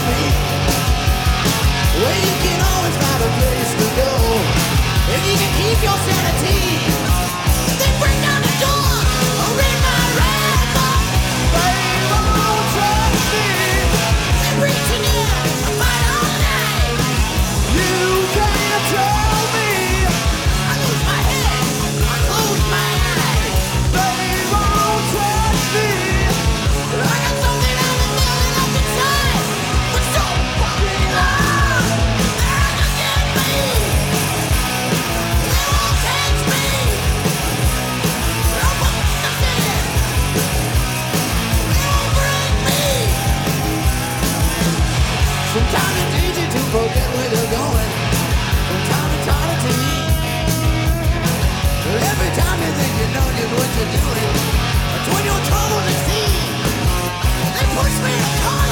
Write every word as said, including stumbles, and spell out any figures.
me. Well, you can always find a place to go if you can keep your sanity. Then break down the door or ring my rifle. Babe, don't trust me. They're reaching in a fight all night. You can't tell me. I lose my head, I close my eyes. Babe, don't trust me. I got something I've been building up inside for so fucking long. They're out to get me. They won't catch me. They'll put nothing in. They won't break me. Sometimes it's easy to forget where you're going. Sometimes it's harder to eat. Every time you think you know just what you're doing, that's when your troubles exceed. They push me apart.